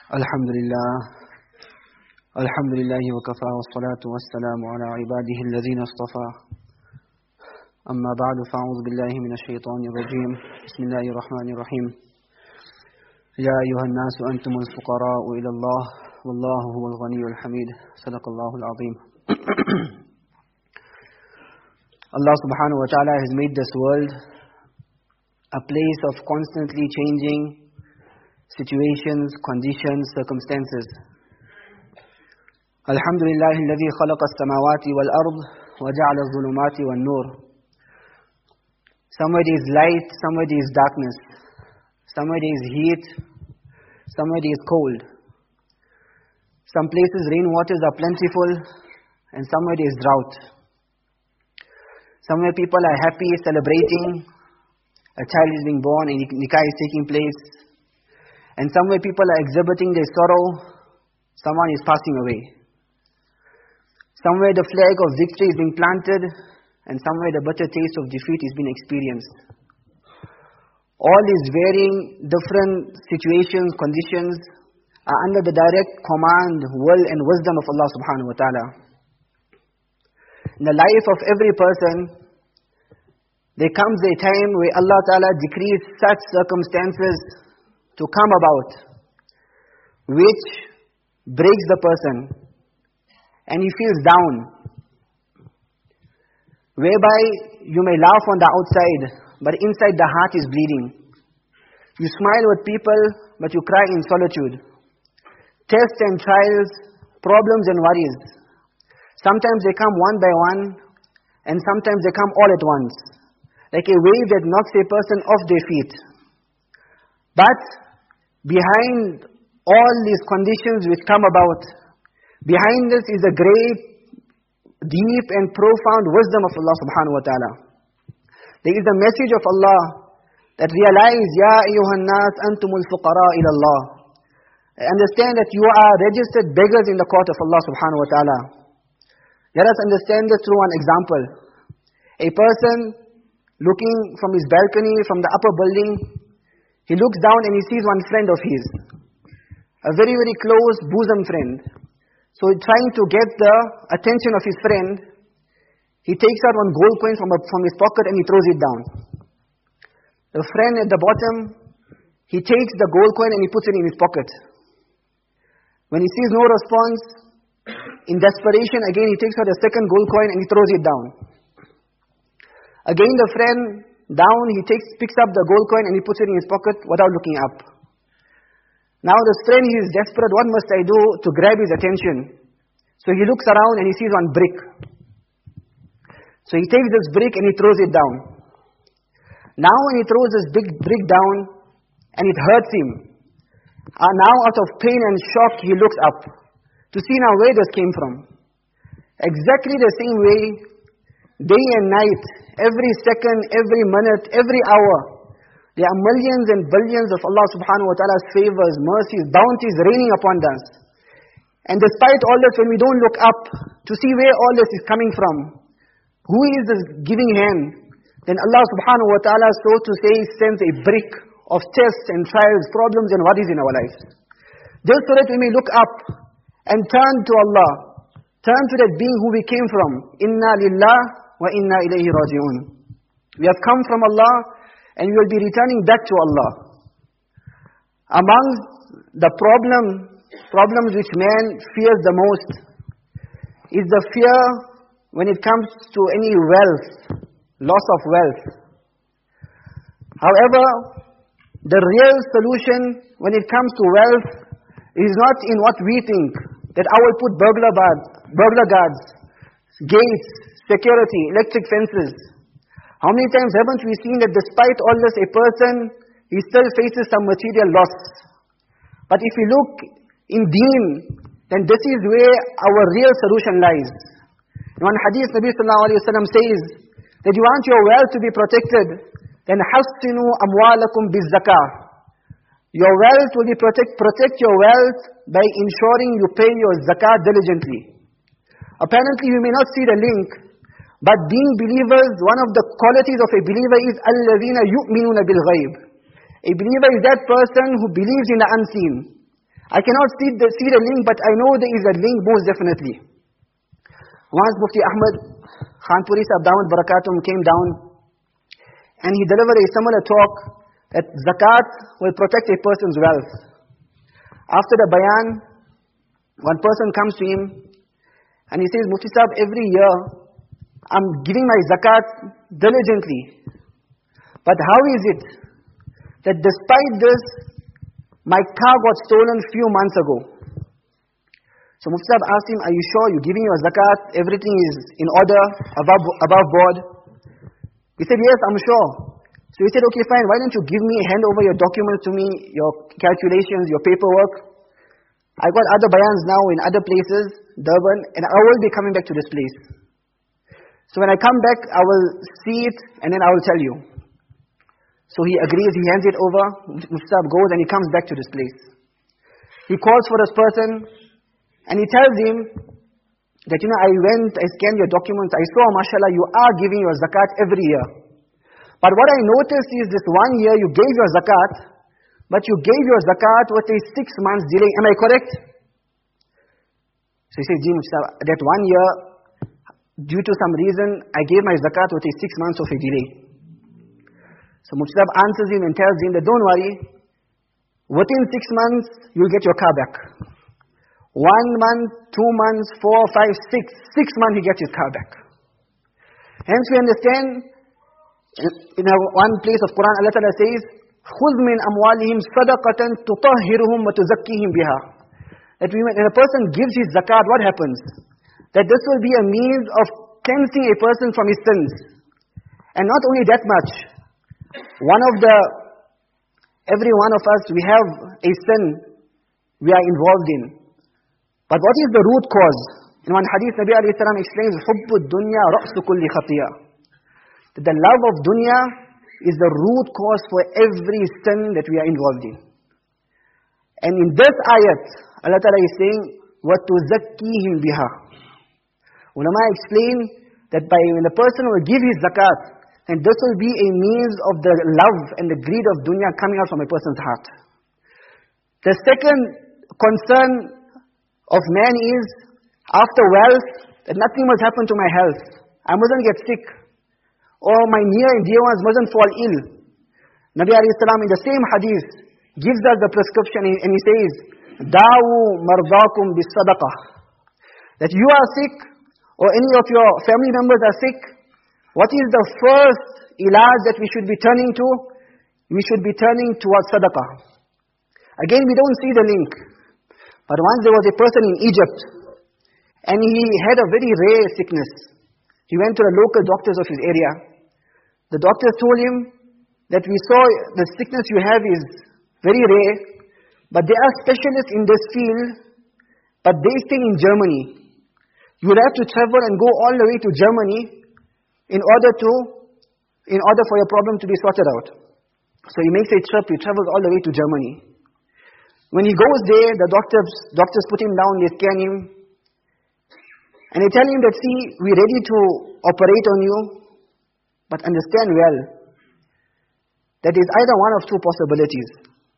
الحمد لله الحمد لله وكفى والصلاة والسلام على عباده الذين اصطفى أما بعد فأعوذ بالله من الشيطان الرجيم بسم الله الرحمن الرحيم يا أيها الناس أنتم الفقراء إلى الله والله هو الغني الحميد صدق الله العظيم. Allah subhanahu wa ta'ala has made this world a place of constantly changing situations, conditions, circumstances. Alhamdulillah alladhi khalaqa as-samawati wal-ard wa ja'ala adh-dhulumati wan-nur. Somewhere there is light, somewhere there is darkness. Somewhere there is heat, somewhere there is cold. Some places rainwaters are plentiful and somewhere there is drought. Somewhere people are happy, celebrating, a child is being born and nikah is taking place. And somewhere people are exhibiting their sorrow, someone is passing away. Somewhere the flag of victory is being planted, and somewhere the bitter taste of defeat is being experienced. All these varying, different situations, conditions are under the direct command, will and wisdom of Allah subhanahu wa ta'ala. In the life of every person, there comes a time where Allah ta'ala decrees such circumstances to come about, which breaks the person, and he feels down, whereby you may laugh on the outside, but inside the heart is bleeding. You smile with people, but you cry in solitude. Tests and trials, problems and worries. Sometimes they come one by one, and sometimes they come all at once, like a wave that knocks a person off their feet. But behind all these conditions which come about, behind this is a great, deep and profound wisdom of Allah subhanahu wa ta'ala. There is a message of Allah that realize, Ya ayyuhan nas antumul fuqara ila Allah. Understand that you are registered beggars in the court of Allah subhanahu wa ta'ala. Let us understand this through one example. A person looking from his balcony, from the upper building, he looks down and he sees one friend of his, a very, very close bosom friend. So trying to get the attention of his friend, he takes out one gold coin from his pocket and he throws it down. The friend at the bottom, he takes the gold coin and he puts it in his pocket. When he sees no response, in desperation again he takes out a second gold coin and he throws it down. Again the friend down, he picks up the gold coin and he puts it in his pocket without looking up. Now this friend, he is desperate, what must I do to grab his attention? So he looks around and he sees one brick. So he takes this brick and he throws it down. Now when he throws this big brick down and it hurts him, now out of pain and shock he looks up to see now where this came from. Exactly the same way, day and night, every second, every minute, every hour, there are millions and billions of Allah subhanahu wa ta'ala's favors, mercies, bounties raining upon us. And despite all this, when we don't look up to see where all this is coming from, who is this giving hand, then Allah subhanahu wa ta'ala, so to say, sends a brick of tests and trials, problems and worries in our lives. Just so that we may look up and turn to Allah, turn to that being who we came from. Inna lillah wa inna ilayhi raji'un. We have come from Allah and we will be returning back to Allah. Amongst the problems which man fears the most is the fear when it comes to any wealth, loss of wealth. However, the real solution when it comes to wealth is not in what we think, that I will put burglar guards, gates, security, electric fences. How many times haven't we seen that despite all this, a person, he still faces some material loss. But if we look in deen, then this is where our real solution lies. In one hadith, Nabi sallallahu alayhi wa sallam says, that you want your wealth to be protected, then حَسِّنُوا أَمْوَالَكُمْ بِالزَّكَاةِ. Your wealth will be protect your wealth by ensuring you pay your zakat diligently. Apparently you may not see the link, but being believers, one of the qualities of a believer is الَّذِينَ يُؤْمِنُونَ بِالْغَيْبِ. A believer is that person who believes in the unseen. I cannot see the link, but I know there is a link most definitely. Once Mufti Ahmad Khanpuri Sahib Damat Barakatum came down and he delivered a similar talk that zakat will protect a person's wealth. After the bayan, one person comes to him and he says, Mufti Sahib, every year I'm giving my zakat diligently. But how is it that despite this, my car got stolen few months ago? So Mufti Sahib asked him, are you sure you're giving your zakat, everything is in order, above board? He said, yes, I'm sure. So he said, okay, fine, why don't you give me, hand over your documents to me, your calculations, your paperwork. I got other bayans now in other places, Durban, and I will be coming back to this place. So when I come back, I will see it, and then I will tell you. So he agrees, he hands it over, Mufti Sahib goes, and he comes back to this place. He calls for this person, and he tells him that, I went, I scanned your documents, I saw, mashallah, you are giving your zakat every year. But what I noticed is this one year you gave your zakat, but you gave your zakat with a 6 months delay. Am I correct? So he says, Mufti Sahib, that one year, due to some reason, I gave my zakat with a 6 months of a delay. So Mufti Sahib answers him and tells him that don't worry, within 6 months, you'll get your car back. 1 month, 2 months, 4, 5, 6. 6 months he gets his car back. Hence we understand, in one place of Quran, Allah Ta'ala says, خُذْ مِنْ أَمْوَالِهِمْ صَدَقَةً تُطَهِّرُهُمْ وَتُزَكِّيهِمْ بِهَا. That when a person gives his zakat, what happens? That this will be a means of cleansing a person from his sins. And not only that much, every one of us, we have a sin we are involved in. But what is the root cause? In one hadith, Nabi alayhi salam explains, حُبُّ الدُّنْيَا رَأْسُ كُلِّ خَطِيَةٍ. That the love of dunya is the root cause for every sin that we are involved in. And in this ayat, Allah Ta'ala is saying, وَتُزَكِّيهِمْ بِهَا. Ulama explain that when the person will give his zakat, then this will be a means of the love and the greed of dunya coming out from a person's heart. The second concern of man is, after wealth, that nothing must happen to my health. I mustn't get sick. Or my near and dear ones mustn't fall ill. Nabi alayhi salam in the same hadith gives us the prescription and he says, Da'u mardakum bis sadaqah. That you are sick, or any of your family members are sick, what is the first ilaj that we should be turning to? We should be turning towards sadaqah. Again, we don't see the link. But once there was a person in Egypt, and he had a very rare sickness. He went to the local doctors of his area. The doctors told him that we saw the sickness you have is very rare, but they are specialists in this field, but they stay in Germany. You will have to travel and go all the way to Germany in order for your problem to be sorted out. So he makes a trip, he travels all the way to Germany. When he goes there, the doctors put him down, they scan him, and they tell him that, see, we're ready to operate on you, but understand well, that is either one of two possibilities.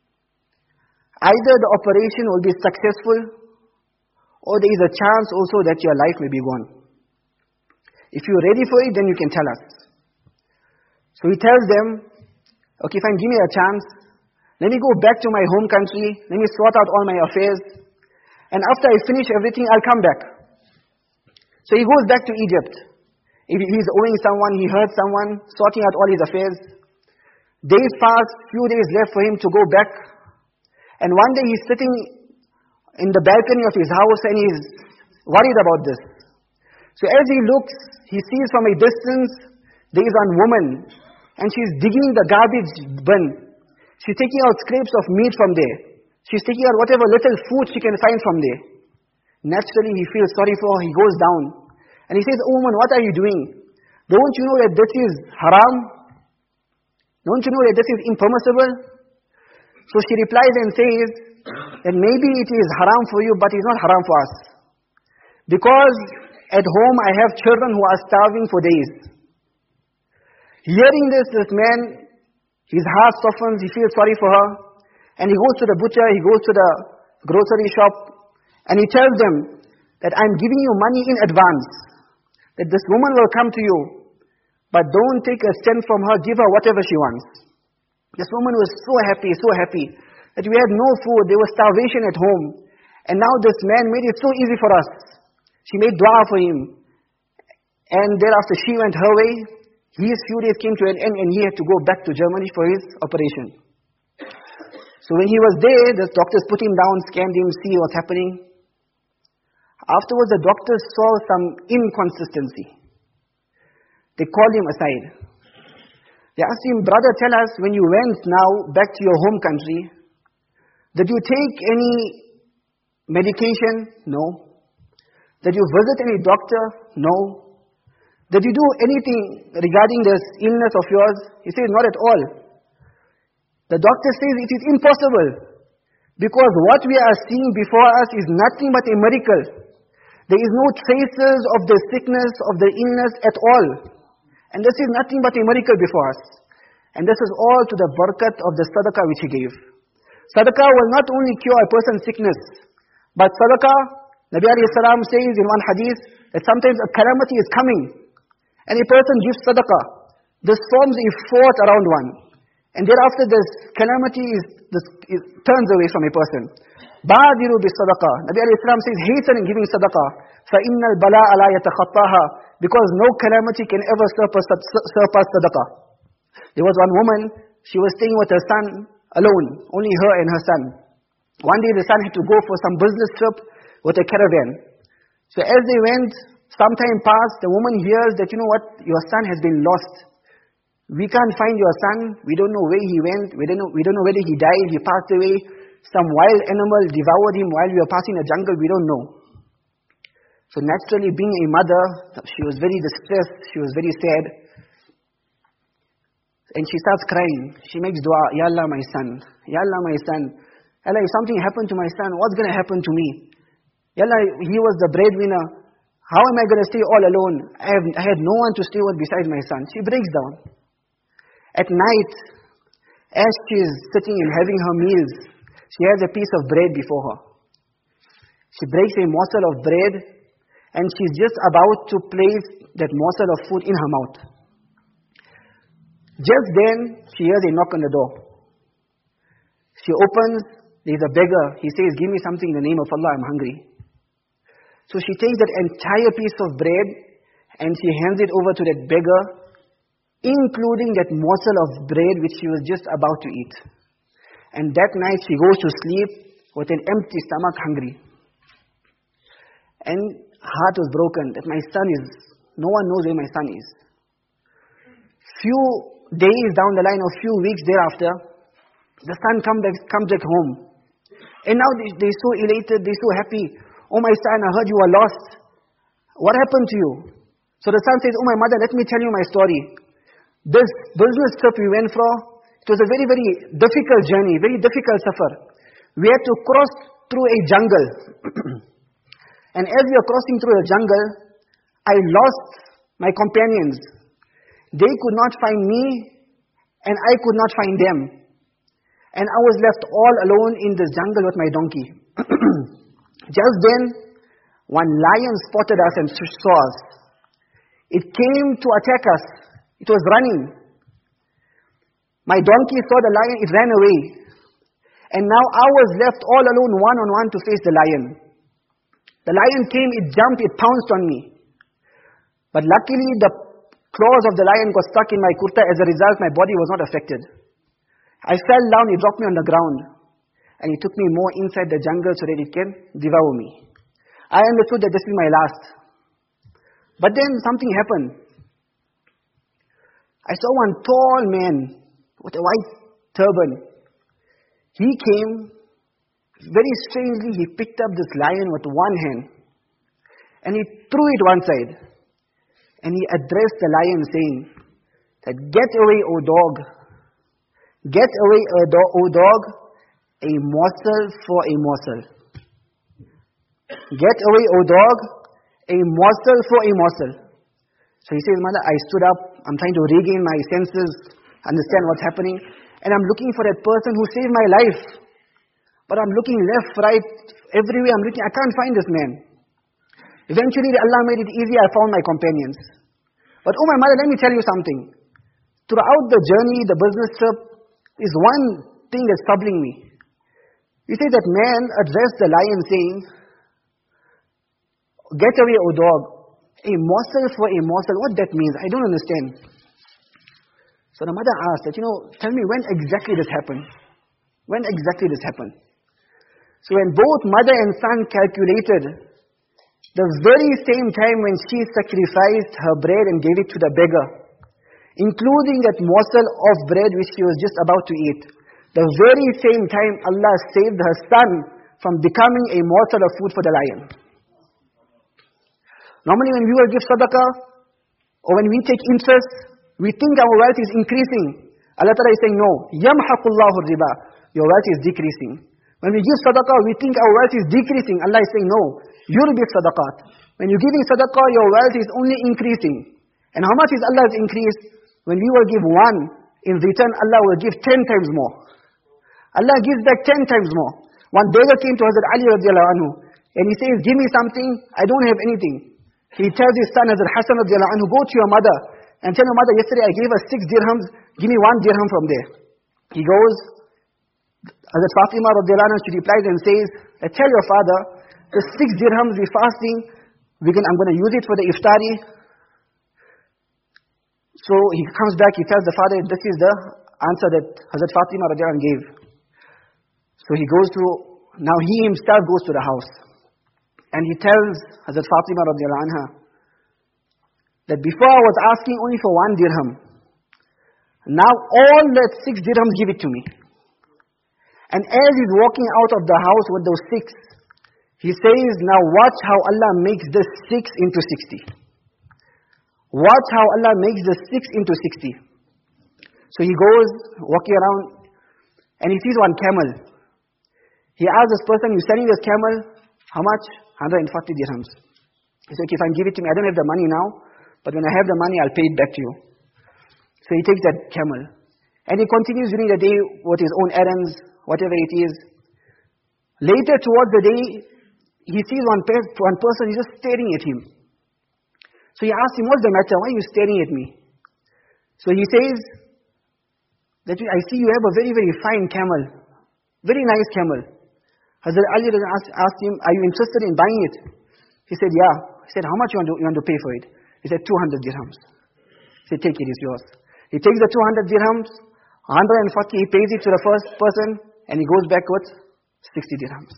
Either the operation will be successful, or there is a chance also that your life may be gone. If you're ready for it, then you can tell us. So he tells them, okay, fine, give me a chance. Let me go back to my home country. Let me sort out all my affairs. And after I finish everything, I'll come back. So he goes back to Egypt. If he's owing someone, he hurt someone, sorting out all his affairs. Days pass, few days left for him to go back. And one day he's sitting in the balcony of his house and he's worried about this. So as he looks, he sees from a distance, there is one woman, and she's digging the garbage bin. She's taking out scraps of meat from there. She's taking out whatever little food she can find from there. Naturally, he feels sorry for her. He goes down. And he says, "Oh woman, what are you doing? Don't you know that this is haram? Don't you know that this is impermissible?" So she replies and says that maybe it is haram for you, but it's not haram for us. Because at home I have children who are starving for days. Hearing this man, his heart softens, he feels sorry for her. And he goes to the butcher, he goes to the grocery shop, and he tells them that I'm giving you money in advance, that this woman will come to you, but don't take a cent from her, give her whatever she wants. This woman was so happy, that we had no food, there was starvation at home, and now this man made it so easy for us. She made dua for him, and thereafter she went her way. His few days came to an end, and he had to go back to Germany for his operation. So when he was there, the doctors put him down, scanned him, see what's happening. Afterwards, the doctors saw some inconsistency. They called him aside. They asked him, brother, tell us, when you went now back to your home country, did you take any medication? No. Did you visit any doctor? No. Did you do anything regarding this illness of yours? He says, not at all. The doctor says it is impossible, because what we are seeing before us is nothing but a miracle. There is no traces of the sickness, of the illness at all. And this is nothing but a miracle before us. And this is all to the barakat of the sadaqah which he gave. Sadaqah will not only cure a person's sickness, but sadaqah, Nabi alayhi salam says in one hadith, that sometimes a calamity is coming, and a person gives sadaqah. This forms a fort around one. And thereafter this calamity turns away from a person. Badiru bis sadaqah. Nabi alayhi salam says, hasten in giving sadaqah. فَإِنَّ الْبَلَاءَ لَا يَتَخَطَّاهَا. Because no calamity can ever surpass sadaqah. There was one woman, she was staying with her son alone, only her and her son. One day the son had to go for some business trip with a caravan. So as they went, some time passed, the woman hears that, you know what, your son has been lost. We can't find your son, we don't know where he went, we don't know whether he died, he passed away, some wild animal devoured him while we were passing the jungle, we don't know. So naturally, being a mother, she was very distressed, she was very sad. And she starts crying. She makes dua, Ya Allah, my son. Ya Allah, my son. Allah, if something happened to my son, what's going to happen to me? Ya Allah, he was the breadwinner. How am I going to stay all alone? I had no one to stay with besides my son. She breaks down. At night, as she is sitting and having her meals, she has a piece of bread before her. She breaks a morsel of bread, and she's just about to place that morsel of food in her mouth. Just then, she hears a knock on the door. She opens, there's a beggar. He says, give me something in the name of Allah, I'm hungry. So she takes that entire piece of bread, and she hands it over to that beggar, including that morsel of bread which she was just about to eat. And that night she goes to sleep with an empty stomach, hungry. And heart was broken that my son is, no one knows where my son is. Few days down the line, or few weeks thereafter, the son comes back home. And now they're so elated, they're so happy. Oh my son, I heard you were lost. What happened to you? So the son says, oh my mother, let me tell you my story. This business trip we went for, it was a very, very difficult journey, very difficult safar. We had to cross through a jungle. And as we were crossing through the jungle, I lost my companions. They could not find me, and I could not find them. And I was left all alone in this jungle with my donkey. Just then, one lion spotted us and saw us. It came to attack us. It was running. My donkey saw the lion, it ran away. And now I was left all alone, one-on-one, to face the lion. The lion came, it jumped, it pounced on me. But luckily, the claws of the lion got stuck in my kurta. As a result, my body was not affected. I fell down, it dropped me on the ground. And it took me more inside the jungle so that it can devour me. I understood that this is my last. But then something happened. I saw one tall man with a white turban. He came, very strangely, he picked up this lion with one hand. And he threw it one side. And he addressed the lion saying, that get away, O dog. Get away, O dog, a morsel for a morsel. Get away, O dog, a morsel for a morsel. So he says, mother, I stood up, I'm trying to regain my senses, understand what's happening, and I'm looking for that person who saved my life. But I'm looking left, right, everywhere I'm looking, I can't find this man. Eventually Allah made it easy, I found my companions. But oh my mother, let me tell you something. Throughout the journey, the business trip, is one thing that's troubling me. You say that man addressed the lion saying, "Get away, O dog." A morsel for a morsel, what that means, I don't understand. So the mother asked that, tell me when exactly this happened. When exactly this happened? So when both mother and son calculated, the very same time when she sacrificed her bread and gave it to the beggar, including that morsel of bread which she was just about to eat, the very same time Allah saved her son from becoming a morsel of food for the lion. Normally when we will give sadaqah, or when we take interest, we think our wealth is increasing. Allah Ta'ala is saying, no, يَمْحَقُ اللَّهُ الرِّبَى. Your wealth is decreasing. When we give sadaqah, we think our wealth is decreasing. Allah is saying, no, you'll give sadaqat. When you're giving sadaqah, your wealth is only increasing. And how much is Allah's increase? When we will give one, in return Allah will give 10 times more. Allah gives back 10 times more. One beggar came to Hazrat Ali radiallahu anhu, and he says, give me something, I don't have anything. He tells his son Hazrat Hassan radiallahu anhu, go to your mother, and tell your mother, yesterday I gave her 6 dirhams, give me 1 dirham from there. He goes, Hazrat Fatima radiallahu anha, she replies and says, tell your father, the 6 dirhams we're fasting, I'm going to use it for the iftari. So he comes back, he tells the father, this is the answer that Hazrat Fatima radiallahu anha gave. So he goes to, now he himself goes to the house. And he tells Hazrat Fatima radiallahu anha, that before I was asking only for 1 dirham. Now all that 6 dirhams, give it to me. And as he's walking out of the house with those 6, he says, now watch how Allah makes this 6 into 60. Watch how Allah makes this 6 into 60. So he goes walking around and he sees one camel. He asks this person, you're selling this camel, how much? 140 dirhams. He said, okay, fine, give it to me. I don't have the money now, but when I have the money, I'll pay it back to you. So he takes that camel. And he continues during the day with his own errands, whatever it is. Later towards the day, he sees one person, he's just staring at him. So he asks him, what's the matter? Why are you staring at me? So he says, that I see you have a very, very fine camel. Very nice camel. Hazrat Ali asked him, are you interested in buying it? He said, yeah. He said, how much you want to pay for it? He said, 200 dirhams. He said, take it, it's yours. He takes the 200 dirhams, 140, he pays it to the first person, and he goes back with 60 dirhams.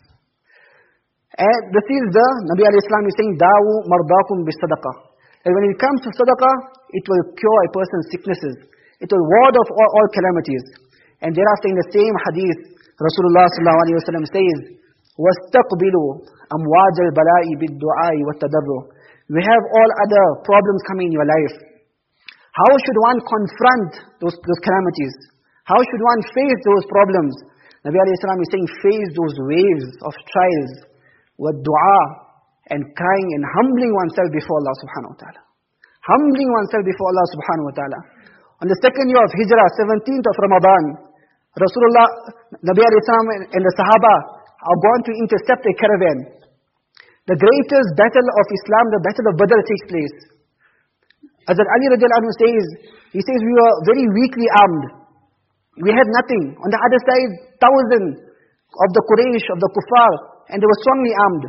And this is the, Nabi alayhi salam is saying, Da'u mardakum bis-sadaqah. And when it comes to sadaqah, it will cure a person's sicknesses. It will ward off all calamities. And thereafter in the same hadith, Rasulullah sallallahu alayhi wa sallam says, وَاسْتَقْبِلُوا أَمْوَاجَ الْبَلَاءِ بِالدُّعَاءِ وَالتَّضَرُّ. We have all other problems coming in your life. How should one confront those calamities? How should one face those problems? Nabi alayhi salam is saying, face those waves of trials with dua and crying and humbling oneself before Allah subhanahu wa ta'ala. Humbling oneself before Allah subhanahu wa ta'ala. On the second year of Hijrah, 17th of Ramadan, Rasulullah, Nabi alayhi salam and the Sahaba are going to intercept a caravan. The greatest battle of Islam, the battle of Badr takes place. Hazrat Ali radiallahu anhu says, he says we were very weakly armed. We had nothing. On the other side, 1,000 of the Quraysh, of the Kuffar, and they were strongly armed.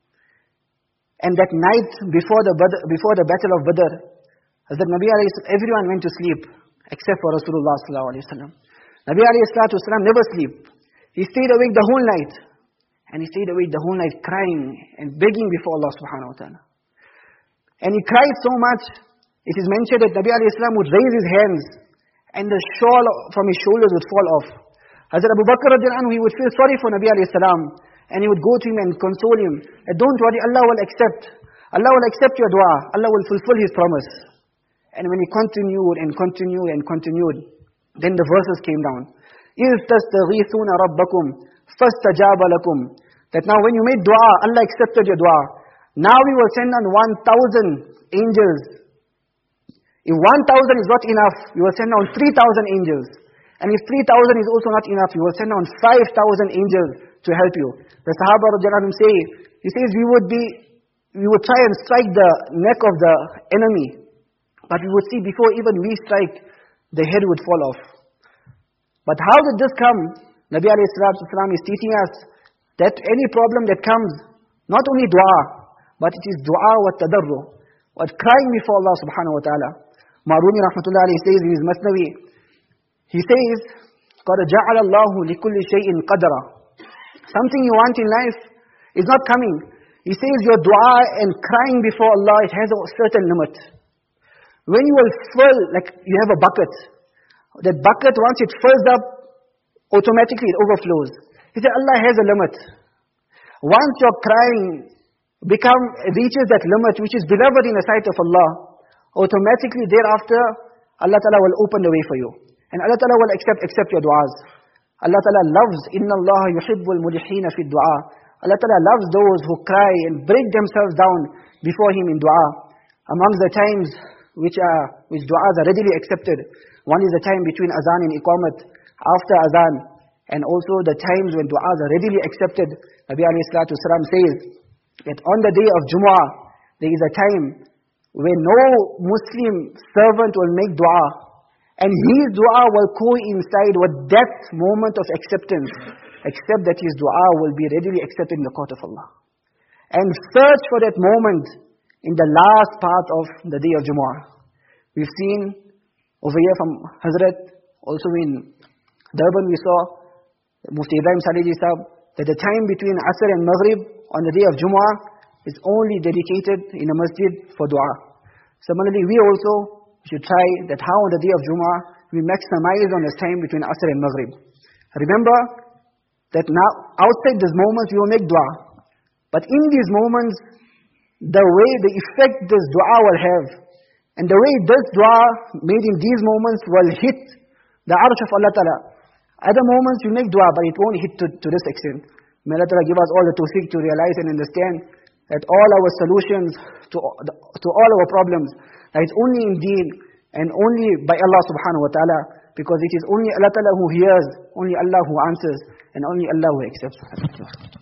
And that night before the battle of Badr, Hazrat Nabi alayhi salam, everyone went to sleep except for Rasulullah sallallahu alayhi wa sallam. Nabi alayhi salatu wasalam never sleep. He stayed awake the whole night. And he stayed awake the whole night crying and begging before Allah subhanahu wa ta'ala. And he cried so much, it is mentioned that Nabi alayhi salam would raise his hands and the shawl from his shoulders would fall off. Hazrat Abu Bakr radiallahu anhu, he would feel sorry for Nabi alayhi salam. And he would go to him and console him. Don't worry, Allah will accept. Allah will accept your dua. Allah will fulfill His promise. And when he continued and continued and continued, then the verses came down. إِذْ تَسْتَغِيثُونَ رَبَّكُمْ فَاسْتَجَابَ لَكُمْ. That now when you made dua, Allah accepted your dua. Now we will send on 1,000 angels. If 1,000 is not enough, we will send on 3,000 angels. And if 3,000 is also not enough, we will send on 5,000 angels to help you. The Sahaba radiallahu anhum say, he says, we would try and strike the neck of the enemy, but we would see before even we strike, the head would fall off. But how did this come? Nabi alayhi salatu wasalam is teaching us that any problem that comes, not only dua, but it is dua wa tadarru, what crying before Allah subhanahu wa ta'ala. Maruni rahmatullah alayhi says in his Masnavi, he says, قَدْ جَعَلَ اللَّهُ لِكُلِّ شَيْءٍ قَدْرًا. Something you want in life is not coming. He says your dua and crying before Allah, it has a certain limit. When you will fill, like you have a bucket, that bucket once it fills up, automatically it overflows. He said Allah has a limit. Once your crying reaches that limit which is beloved in the sight of Allah, automatically thereafter Allah Ta'ala will open the way for you. And Allah Ta'ala will accept your du'as. Allah Ta'ala loves, إِنَّ اللَّهَ يُحِبُّ الْمُلِحِينَ فِي الدُّعَى. Allah Ta'ala loves those who cry and break themselves down before Him in dua. Amongst the times which du'as are readily accepted, one is the time between azan and iqamat, after azan, and also the times when du'as are readily accepted. Nabi alayhi salatu wasalam says that on the day of Jumu'ah, there is a time when no Muslim servant will make dua, and his dua will coincide with that moment of acceptance, except that his dua will be readily accepted in the court of Allah. And search for that moment in the last part of the day of Jumu'ah. We've seen over here from Hazrat, also in Durban we saw Mufti Ibrahim Saliji Sahab, that the time between Asr and Maghrib on the day of Jumu'ah is only dedicated in a masjid for dua. Similarly, we also should try that how on the day of Jumu'ah we maximize on this time between Asr and Maghrib. Remember that now outside these moments we will make dua. But in these moments, the way, the effect this dua will have, and the way this dua made in these moments will hit the arsh of Allah Ta'ala. Other moments you make dua, but it won't hit to this extent. May Allah Ta'ala give us all the tawfiq to realize and understand that all our solutions to all our problems, that it's only in deen and only by Allah subhanahu wa ta'ala, because it is only Allah Ta'ala who hears, only Allah who answers, and only Allah who accepts.